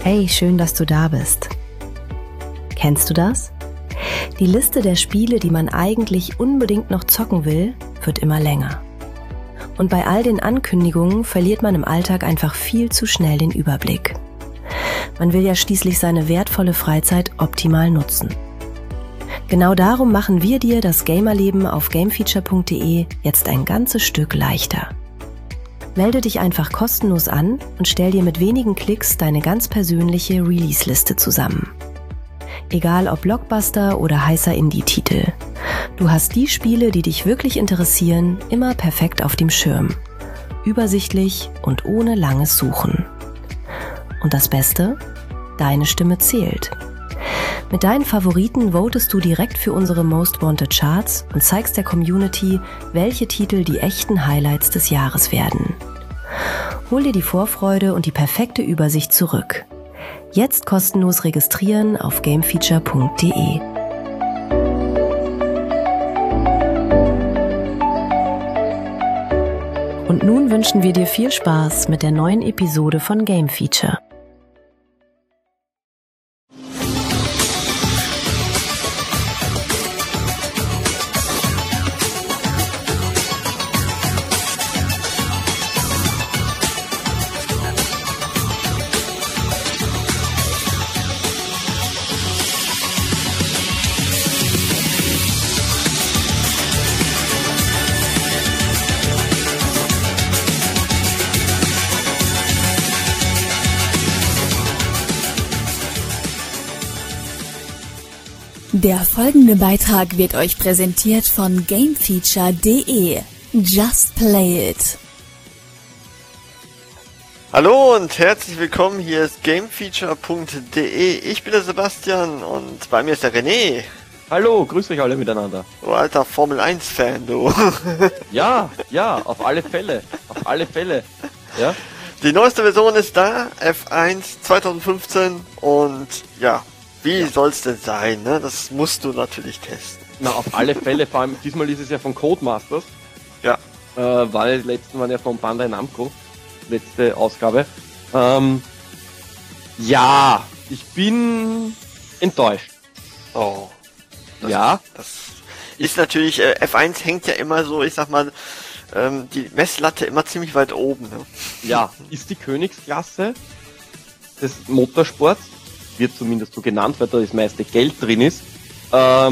Hey, schön, dass du da bist. Kennst du das? Die Liste der Spiele, die man eigentlich unbedingt noch zocken will, wird immer länger. Und bei all den Ankündigungen verliert man im Alltag einfach viel zu schnell den Überblick. Man will ja schließlich seine wertvolle Freizeit optimal nutzen. Genau darum machen wir dir das Gamerleben auf gamefeature.de jetzt ein ganzes Stück leichter. Melde dich einfach kostenlos an und stell dir mit wenigen Klicks deine ganz persönliche Release-Liste zusammen. Egal ob Blockbuster oder heißer Indie-Titel. Du hast die Spiele, die dich wirklich interessieren, immer perfekt auf dem Schirm. Übersichtlich und ohne langes Suchen. Und das Beste? Deine Stimme zählt. Mit deinen Favoriten votest du direkt für unsere Most Wanted Charts und zeigst der Community, welche Titel die echten Highlights des Jahres werden. Hol dir die Vorfreude und die perfekte Übersicht zurück. Jetzt kostenlos registrieren auf gamefeature.de. Und nun wünschen wir dir viel Spaß mit der neuen Episode von Game Feature. Der folgende Beitrag wird euch präsentiert von gamefeature.de. Just play it. Hallo und herzlich willkommen, hier ist gamefeature.de. Ich bin der Sebastian und bei mir ist der René. Hallo, grüßt euch alle miteinander. Du alter Formel 1 Fan, du. Ja, auf alle Fälle, ja. Die neueste Version ist da, F1 2015 und ja, wie soll's denn sein, ne? Das musst du natürlich testen. Na, auf alle Fälle, vor allem diesmal ist es ja von Codemasters. Ja. Weil die letzten waren ja von Bandai Namco, letzte Ausgabe. Ja, ich bin enttäuscht. Oh. Das ist natürlich, F1 hängt ja immer so, ich sag mal, die Messlatte immer ziemlich weit oben, ne? Ja, ist die Königsklasse des Motorsports, wird zumindest so genannt, weil da das meiste Geld drin ist. Aber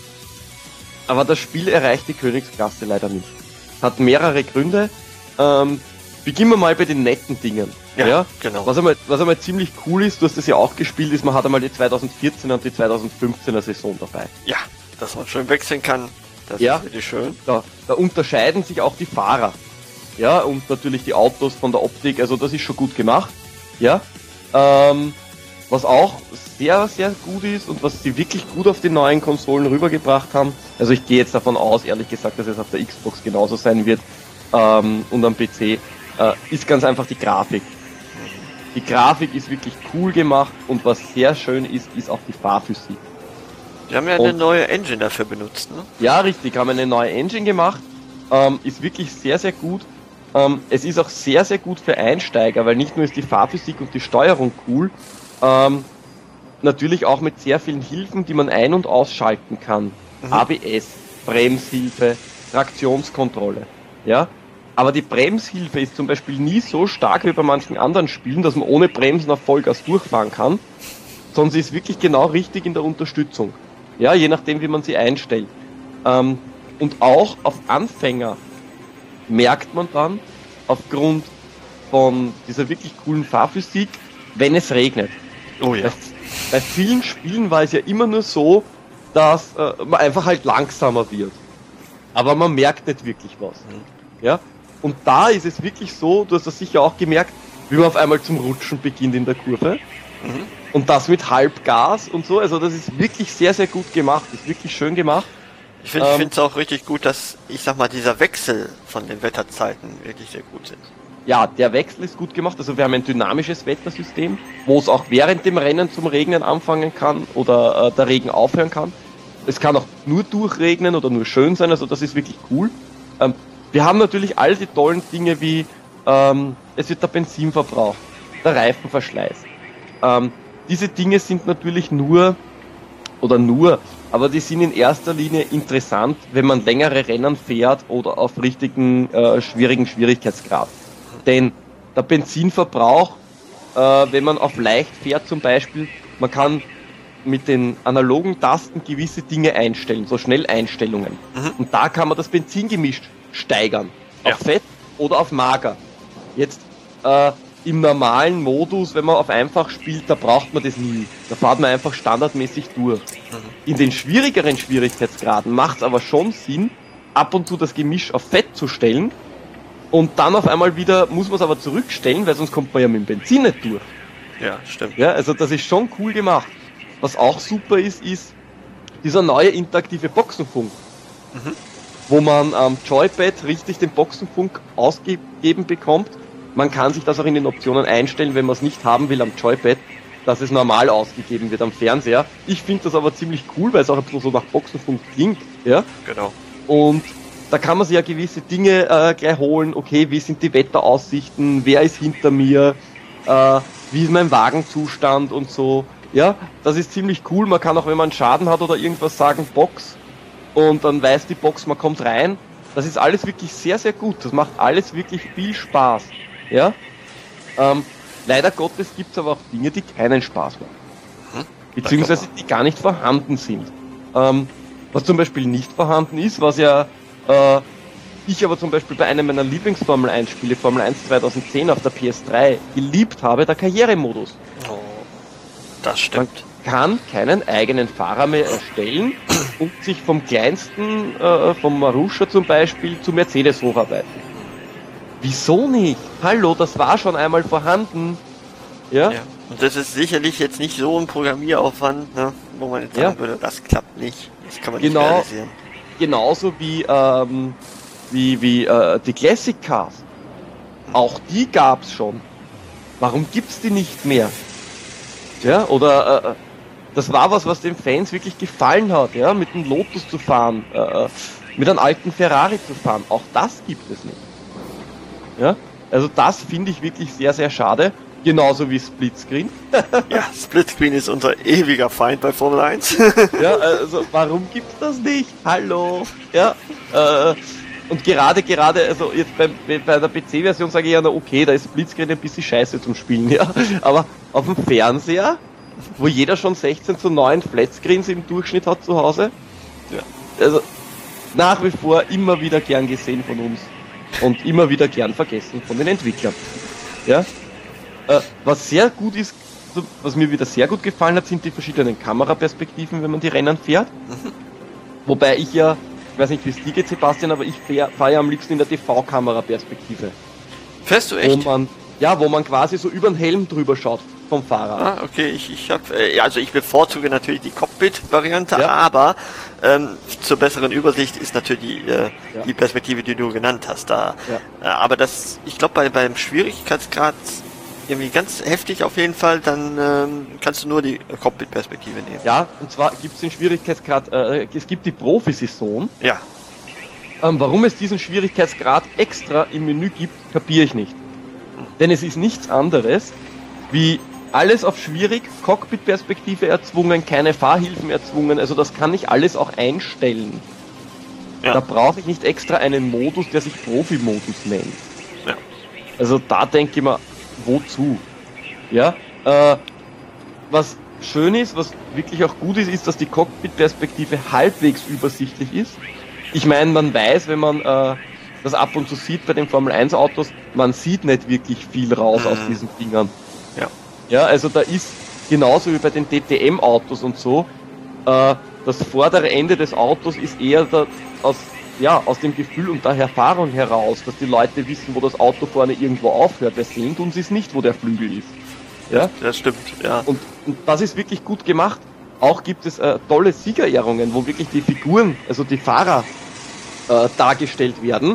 das Spiel erreicht die Königsklasse leider nicht. Hat mehrere Gründe. Beginnen wir mal bei den netten Dingen. Ja, genau. Was einmal ziemlich cool ist, du hast das ja auch gespielt, ist, man hat einmal die 2014er und die 2015er Saison dabei. Ja, dass man schön wechseln kann, das ist wirklich schön. Da unterscheiden sich auch die Fahrer. Ja, und natürlich die Autos von der Optik, also das ist schon gut gemacht. Ja, was auch sehr, sehr gut ist und was sie wirklich gut auf die neuen Konsolen rübergebracht haben, also ich gehe jetzt davon aus, ehrlich gesagt, dass es auf der Xbox genauso sein wird und am PC, ist ganz einfach die Grafik. Die Grafik ist wirklich cool gemacht und was sehr schön ist auch die Fahrphysik. Die haben ja eine neue Engine dafür benutzt, ne? Ja, richtig, haben eine neue Engine gemacht, ist wirklich sehr, sehr gut. Es ist auch sehr, sehr gut für Einsteiger, weil nicht nur ist die Fahrphysik und die Steuerung cool, natürlich auch mit sehr vielen Hilfen, die man ein- und ausschalten kann. ABS, Bremshilfe, Traktionskontrolle. Ja? Aber die Bremshilfe ist zum Beispiel nie so stark wie bei manchen anderen Spielen, dass man ohne Bremsen auf Vollgas durchfahren kann, sondern sie ist wirklich genau richtig in der Unterstützung. Ja, je nachdem, wie man sie einstellt. Und auch auf Anfänger merkt man dann, aufgrund von dieser wirklich coolen Fahrphysik, wenn es regnet. Oh ja. Bei vielen Spielen war es ja immer nur so, dass man einfach halt langsamer wird. Aber man merkt nicht wirklich was. Ja? Und da ist es wirklich so, du hast das sicher auch gemerkt, wie man auf einmal zum Rutschen beginnt in der Kurve. Und das mit Halbgas und so. Also das ist wirklich sehr, sehr gut gemacht. Ist wirklich schön gemacht. Ich finde es auch richtig gut, dass, ich sag mal, dieser Wechsel von den Wetterzeiten wirklich sehr gut sind. Ja, der Wechsel ist gut gemacht. Also wir haben ein dynamisches Wettersystem, wo es auch während dem Rennen zum Regnen anfangen kann oder der Regen aufhören kann. Es kann auch nur durchregnen oder nur schön sein, also das ist wirklich cool. Wir haben natürlich all die tollen Dinge wie es wird der Benzin verbraucht, der Reifenverschleiß, Diese Dinge sind natürlich aber die sind in erster Linie interessant, wenn man längere Rennen fährt oder auf richtigen, schwierigen Schwierigkeitsgrad. Denn der Benzinverbrauch, wenn man auf leicht fährt zum Beispiel, man kann mit den analogen Tasten gewisse Dinge einstellen, so Schnelleinstellungen. Und da kann man das Benzingemisch steigern. Auf Fett oder auf mager. Jetzt im normalen Modus, wenn man auf einfach spielt, da braucht man das nie. Da fährt man einfach standardmäßig durch. In den schwierigeren Schwierigkeitsgraden macht es aber schon Sinn, ab und zu das Gemisch auf Fett zu stellen und dann auf einmal wieder muss man es aber zurückstellen, weil sonst kommt man ja mit dem Benzin nicht durch. Ja, stimmt. Ja, also das ist schon cool gemacht. Was auch super ist dieser neue interaktive Boxenfunk. Wo man am Joypad richtig den Boxenfunk ausgegeben bekommt. Man kann sich das auch in den Optionen einstellen, wenn man es nicht haben will am Joypad, dass es normal ausgegeben wird am Fernseher. Ich finde das aber ziemlich cool, weil es auch ein bisschen so nach Boxenfunk klingt. Ja? Genau. Und da kann man sich ja gewisse Dinge gleich holen. Okay, wie sind die Wetteraussichten? Wer ist hinter mir? Wie ist mein Wagenzustand und so. Ja, das ist ziemlich cool. Man kann auch, wenn man einen Schaden hat oder irgendwas sagen, Box. Und dann weiß die Box, man kommt rein. Das ist alles wirklich sehr, sehr gut. Das macht alles wirklich viel Spaß. Ja? Leider Gottes gibt es aber auch Dinge, die keinen Spaß machen. Beziehungsweise die gar nicht vorhanden sind. Was zum Beispiel nicht vorhanden ist, was ja ich aber zum Beispiel bei einem meiner Lieblings-Formel 1 Spiele, Formel 1 2010 auf der PS3, geliebt habe, der Karrieremodus. Oh, das stimmt. Man kann keinen eigenen Fahrer mehr erstellen und sich vom kleinsten, vom Marussia zum Beispiel, zu Mercedes hocharbeiten. Wieso nicht? Hallo, das war schon einmal vorhanden. Ja? Und das ist sicherlich jetzt nicht so ein Programmieraufwand, ne, wo man jetzt sagen würde, das klappt nicht. Das kann man nicht realisieren. Genauso wie die Classic Cars. Auch die gab's schon. Warum gibt's die nicht mehr? Ja, oder das war was den Fans wirklich gefallen hat, ja, mit einem Lotus zu fahren, mit einem alten Ferrari zu fahren. Auch das gibt es nicht. Ja, also das finde ich wirklich sehr, sehr schade. Genauso wie Splitscreen. Ja, Splitscreen ist unser ewiger Feind bei Formel 1. Ja, also warum gibt's das nicht? Hallo. Ja, und gerade, also jetzt bei der PC-Version sage ich ja, na okay, da ist Splitscreen ein bisschen scheiße zum Spielen, ja. Aber auf dem Fernseher, wo jeder schon 16:9 Flatscreens im Durchschnitt hat zu Hause, ja, also nach wie vor immer wieder gern gesehen von uns und immer wieder gern vergessen von den Entwicklern. Ja. Was sehr gut ist, was mir wieder sehr gut gefallen hat, sind die verschiedenen Kameraperspektiven, wenn man die Rennen fährt. Wobei ich weiß nicht, wie es dir geht, Sebastian, aber ich fahre ja am liebsten in der TV-Kameraperspektive. Fährst du echt? Wo man quasi so über den Helm drüber schaut vom Fahrer. Ah, okay, ich bevorzuge natürlich die Cockpit-Variante, aber zur besseren Übersicht ist natürlich die Perspektive, die du genannt hast, da. Ja. Aber ich glaube, beim Schwierigkeitsgrad irgendwie ganz heftig auf jeden Fall, dann kannst du nur die Cockpit-Perspektive nehmen. Ja, und zwar gibt es den Schwierigkeitsgrad, es gibt die Profisaison. Ja. Warum es diesen Schwierigkeitsgrad extra im Menü gibt, kapiere ich nicht. Denn es ist nichts anderes, wie alles auf schwierig, Cockpit-Perspektive erzwungen, keine Fahrhilfen erzwungen, also das kann ich alles auch einstellen. Ja. Da brauche ich nicht extra einen Modus, der sich Profi-Modus nennt. Ja. Also da denke ich mir, wozu? Ja, was schön ist, was wirklich auch gut ist, dass die Cockpit-Perspektive halbwegs übersichtlich ist. Ich meine, man weiß, wenn man das ab und zu sieht bei den Formel-1-Autos, man sieht nicht wirklich viel raus aus diesen Dingern. Ja. Ja, also da ist genauso wie bei den DTM-Autos und so, das vordere Ende des Autos ist eher aus dem Gefühl und der Erfahrung heraus, dass die Leute wissen, wo das Auto vorne irgendwo aufhört. Weil sehen tun sie es nicht, wo der Flügel ist. Ja, das stimmt, ja. Und das ist wirklich gut gemacht. Auch gibt es tolle Siegerehrungen, wo wirklich die Figuren, also die Fahrer, dargestellt werden.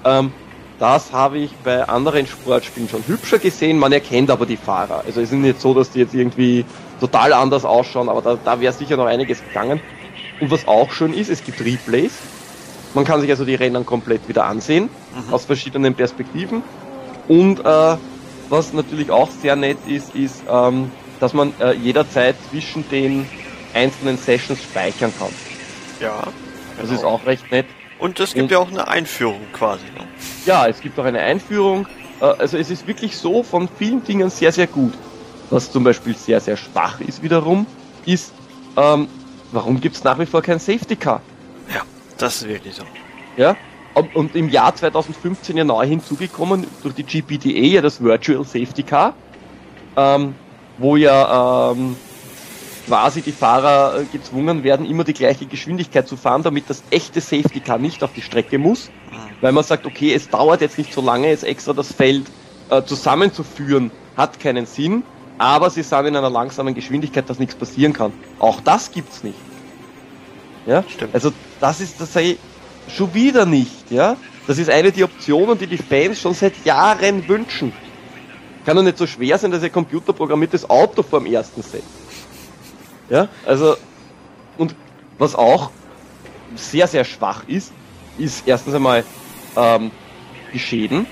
Das habe ich bei anderen Sportspielen schon hübscher gesehen, man erkennt aber die Fahrer. Also es ist nicht so, dass die jetzt irgendwie total anders ausschauen, aber da wäre sicher noch einiges gegangen. Und was auch schön ist, es gibt Replays. Man kann sich also die Rennen komplett wieder ansehen, aus verschiedenen Perspektiven. Und was natürlich auch sehr nett ist, der dass man jederzeit zwischen den einzelnen Sessions speichern kann. Ja. Genau. Das ist auch recht nett. Und es gibt ja auch eine Einführung quasi. Ne? Ja, es gibt auch eine Einführung. Also es ist wirklich so von vielen Dingen sehr, sehr gut. Was zum Beispiel sehr, sehr schwach ist wiederum, ist, warum gibt es nach wie vor kein Safety Car? Ja, das ist wirklich so. Ja, und im Jahr 2015 ja neu hinzugekommen, durch die GPDA, ja das Virtual Safety Car, wo ja quasi die Fahrer gezwungen werden, immer die gleiche Geschwindigkeit zu fahren, damit das echte Safety Car nicht auf die Strecke muss, weil man sagt, okay, es dauert jetzt nicht so lange, jetzt extra das Feld zusammenzuführen, hat keinen Sinn, aber sie sind in einer langsamen Geschwindigkeit, dass nichts passieren kann. Auch das gibt's nicht. Ja, stimmt. Also das sage ich schon wieder nicht, ja. Das ist eine der Optionen, die Fans schon seit Jahren wünschen. Kann doch nicht so schwer sein, dass ihr computerprogrammiertes Auto vor dem ersten setzt. Ja, also, und was auch sehr, sehr schwach ist erstens einmal die Schäden,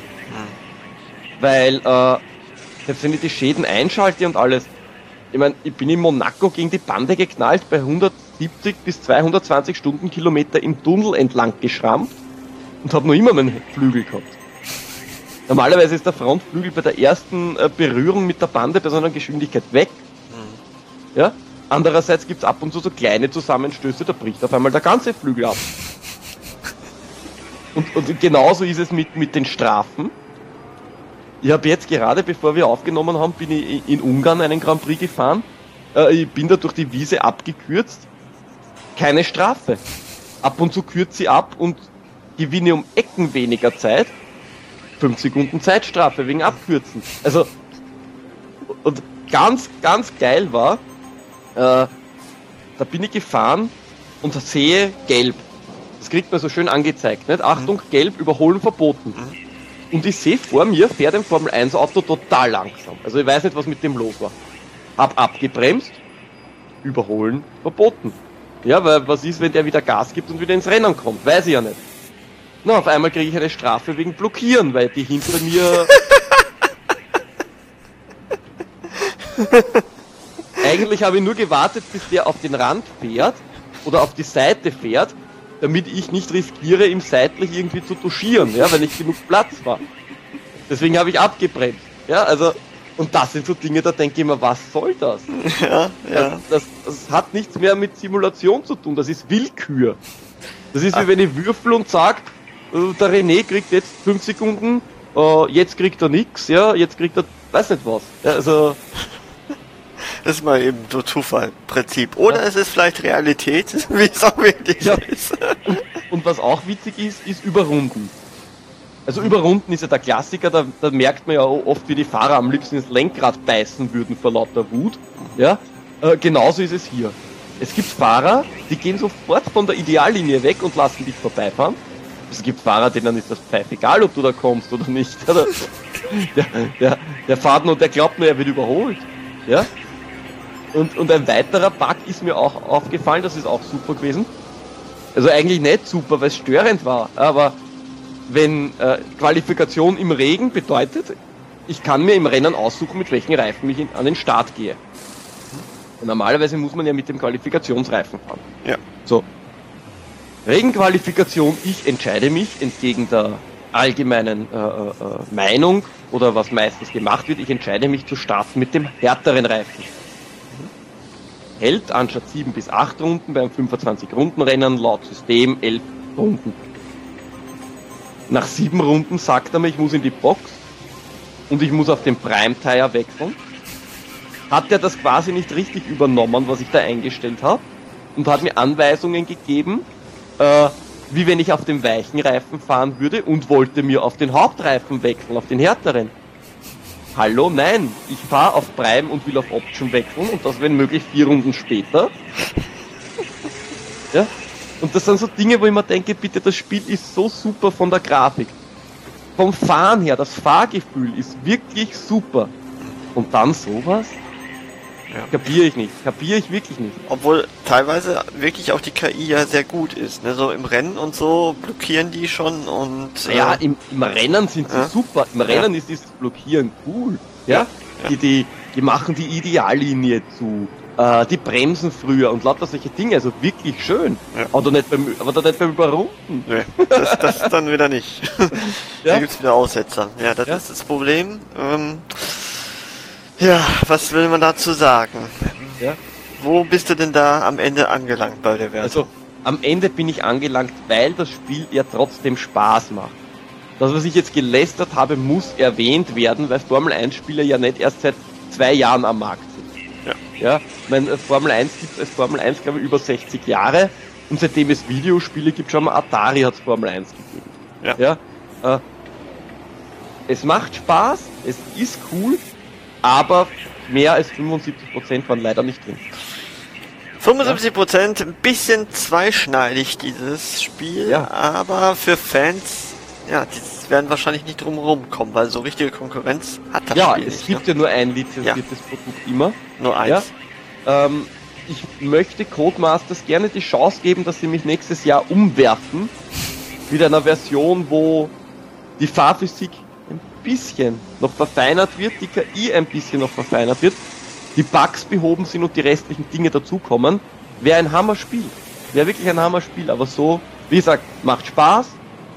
weil selbst wenn ich die Schäden einschalte und alles, ich meine, ich bin in Monaco gegen die Bande geknallt, bei 170 bis 220 Stundenkilometer im Tunnel entlang geschrammt und habe noch immer meinen Flügel gehabt. Normalerweise ist der Frontflügel bei der ersten Berührung mit der Bande bei so einer Geschwindigkeit weg. Ja? Andererseits gibt es ab und zu so kleine Zusammenstöße, da bricht auf einmal der ganze Flügel ab. Und genauso ist es mit den Strafen. Ich habe jetzt gerade, bevor wir aufgenommen haben, bin ich in Ungarn einen Grand Prix gefahren. Ich bin da durch die Wiese abgekürzt. Keine Strafe. Ab und zu kürze ich ab und gewinne um Ecken weniger Zeit. 5 Sekunden Zeitstrafe wegen Abkürzen. Also, und ganz, ganz geil war, da bin ich gefahren und sehe gelb. Das kriegt man so schön angezeigt, nicht? Achtung, gelb, überholen verboten. Und ich sehe vor mir, fährt ein Formel 1 Auto total langsam. Also ich weiß nicht, was mit dem los war. Hab abgebremst, überholen verboten. Ja, weil was ist, wenn der wieder Gas gibt und wieder ins Rennen kommt? Weiß ich ja nicht. Na, auf einmal kriege ich eine Strafe wegen Blockieren, weil die hinter mir... Eigentlich habe ich nur gewartet, bis der auf den Rand fährt oder auf die Seite fährt, damit ich nicht riskiere, ihm seitlich irgendwie zu touchieren, ja, weil nicht genug Platz war. Deswegen habe ich abgebremst. Ja, also, und das sind so Dinge, da denke ich mir, was soll das? Ja, ja. Das hat nichts mehr mit Simulation zu tun, das ist Willkür. Das ist wie wenn ich würfel und sag, der René kriegt jetzt 5 Sekunden, jetzt kriegt er nix, ja, jetzt kriegt er, weiß nicht was. Ja, also... Das ist mal eben so Zufallprinzip. Oder es ist vielleicht Realität, wie es auch wirklich ist. Und was auch witzig ist Überrunden. Also Überrunden ist ja der Klassiker, da merkt man ja oft, wie die Fahrer am liebsten ins Lenkrad beißen würden vor lauter Wut. Ja? Genauso ist es hier. Es gibt Fahrer, die gehen sofort von der Ideallinie weg und lassen dich vorbeifahren. Es gibt Fahrer, denen ist das pfeiffegal, ob du da kommst oder nicht. Der fährt nur, der glaubt nur, er wird überholt. Ja? Und ein weiterer Bug ist mir auch aufgefallen, das ist auch super gewesen. Also eigentlich nicht super, weil es störend war, aber wenn Qualifikation im Regen bedeutet, ich kann mir im Rennen aussuchen, mit welchen Reifen ich an den Start gehe. Und normalerweise muss man ja mit dem Qualifikationsreifen fahren. Ja. So. Regenqualifikation, ich entscheide mich entgegen der allgemeinen Meinung oder was meistens gemacht wird, ich entscheide mich zu starten mit dem härteren Reifen. Hält anstatt 7 bis 8 Runden beim 25-Runden-Rennen laut System 11 Runden. Nach 7 Runden sagt er mir, ich muss in die Box und ich muss auf den Prime-Tire wechseln. Hat er das quasi nicht richtig übernommen, was ich da eingestellt habe, und hat mir Anweisungen gegeben, wie wenn ich auf dem weichen Reifen fahren würde, und wollte mir auf den Hauptreifen wechseln, auf den härteren. Hallo, nein, ich fahre auf Prime und will auf Option wechseln, und das wenn möglich 4 Runden später. Ja? Und das sind so Dinge, wo ich mir denke, bitte, das Spiel ist so super von der Grafik. Vom Fahren her, das Fahrgefühl ist wirklich super. Und dann sowas? Ja. Kapiere ich wirklich nicht. Obwohl teilweise wirklich auch die KI ja sehr gut ist, ne? So im Rennen und so blockieren die schon und... Ja, im Rennen sind sie super. Im Rennen ist dieses Blockieren cool. Ja? Die die machen die Ideallinie zu, die bremsen früher und lauter solche Dinge, also wirklich schön. Ja. Aber doch nicht beim Überrunden. Nee, das dann wieder nicht. Ja? Da gibt's wieder Aussetzer. Ja, das ist das Problem. Ja, was will man dazu sagen? Ja? Wo bist du denn da am Ende angelangt bei der Wertung? Also, am Ende bin ich angelangt, weil das Spiel ja trotzdem Spaß macht. Das, was ich jetzt gelästert habe, muss erwähnt werden, weil Formel-1-Spieler ja nicht erst seit 2 Jahren am Markt sind. Ja, Formel 1 gibt es Formel 1, glaube ich, über 60 Jahre und seitdem es Videospiele gibt, schon mal Atari hat es Formel 1 gegeben. Ja, es macht Spaß, es ist cool, aber mehr als 75% waren leider nicht drin. 75%, ein bisschen zweischneidig dieses Spiel, aber für Fans, die werden wahrscheinlich nicht drum kommen, weil so richtige Konkurrenz hat das Spiel nicht. Ja, es gibt ja nur ein lizenziertes Produkt immer. Nur eins. Ja? Ich möchte Codemasters gerne die Chance geben, dass sie mich nächstes Jahr umwerfen mit einer Version, wo die Fahrphysik ein bisschen noch verfeinert wird, die KI ein bisschen noch verfeinert wird, die Bugs behoben sind und die restlichen Dinge dazukommen. Wäre ein Hammerspiel. Wäre wirklich ein Hammerspiel, aber so, wie gesagt, macht Spaß,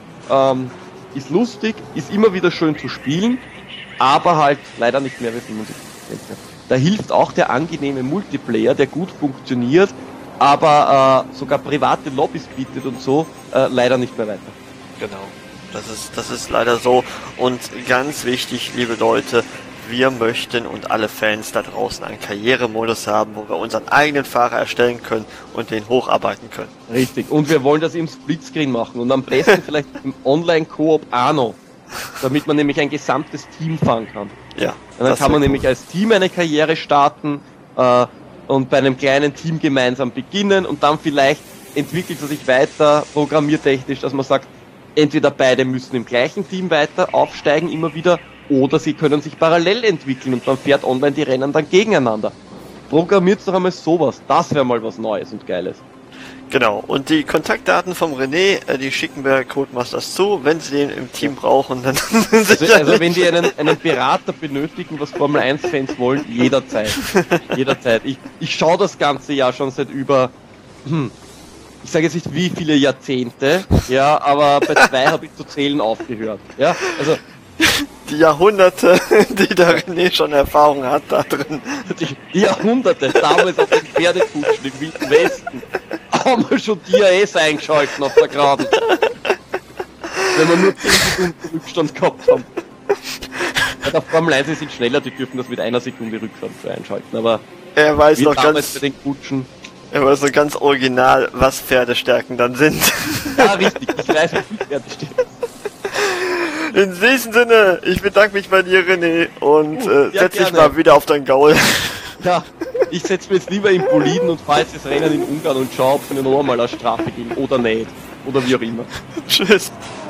ist lustig, ist immer wieder schön zu spielen, aber halt leider nicht mehr wie 75%. Da hilft auch der angenehme Multiplayer, der gut funktioniert, aber sogar private Lobbys bietet und so, leider nicht mehr weiter. Genau, das ist leider so. Und ganz wichtig, liebe Leute, wir möchten und alle Fans da draußen einen Karrieremodus haben, wo wir unseren eigenen Fahrer erstellen können und den hocharbeiten können. Richtig, und wir wollen das im Splitscreen machen und am besten vielleicht im Online-Koop auch noch, damit man nämlich ein gesamtes Team fahren kann. Ja. Und dann kann man nämlich als Team eine Karriere starten und bei einem kleinen Team gemeinsam beginnen und dann vielleicht entwickelt es sich weiter programmiertechnisch, dass man sagt, entweder beide müssen im gleichen Team weiter aufsteigen immer wieder oder sie können sich parallel entwickeln und man fährt online die Rennen dann gegeneinander. Programmiert doch einmal sowas, das wäre mal was Neues und Geiles. Genau, und die Kontaktdaten vom René, die schicken wir Codemasters zu, wenn sie den im Team brauchen, dann also wenn die einen Berater benötigen, was Formel 1 Fans wollen, jederzeit. Jederzeit. Ich schaue das ganze Jahr schon seit über, ich sage jetzt nicht wie viele Jahrzehnte, ja, aber bei 2 habe ich zu zählen aufgehört. Ja, also die Jahrhunderte, die der René schon Erfahrung hat da drin. Die Jahrhunderte, damals auf den Pferdekutschen im Wilden Westen, haben wir schon DRS eingeschalten auf der Geraden. Wenn wir nur 10 Sekunden Rückstand gehabt haben. Bei der Formel 1 sind schneller, die dürfen das mit 1 Sekunde Rückstand einschalten, aber er weiß noch damals bei den Kutschen. Er weiß so ganz original, was Pferdestärken dann sind. Ja, richtig, ich weiß, wie Pferdestärken. In diesem Sinne, ich bedanke mich bei dir, René, und setz dich mal wieder auf dein Gaul. Ja, ich setze mich jetzt lieber in Boliden und fahre jetzt das Rennen in Ungarn und schau, ob sie mir noch einmal eine Strafe geben oder nicht. Oder wie auch immer. Tschüss.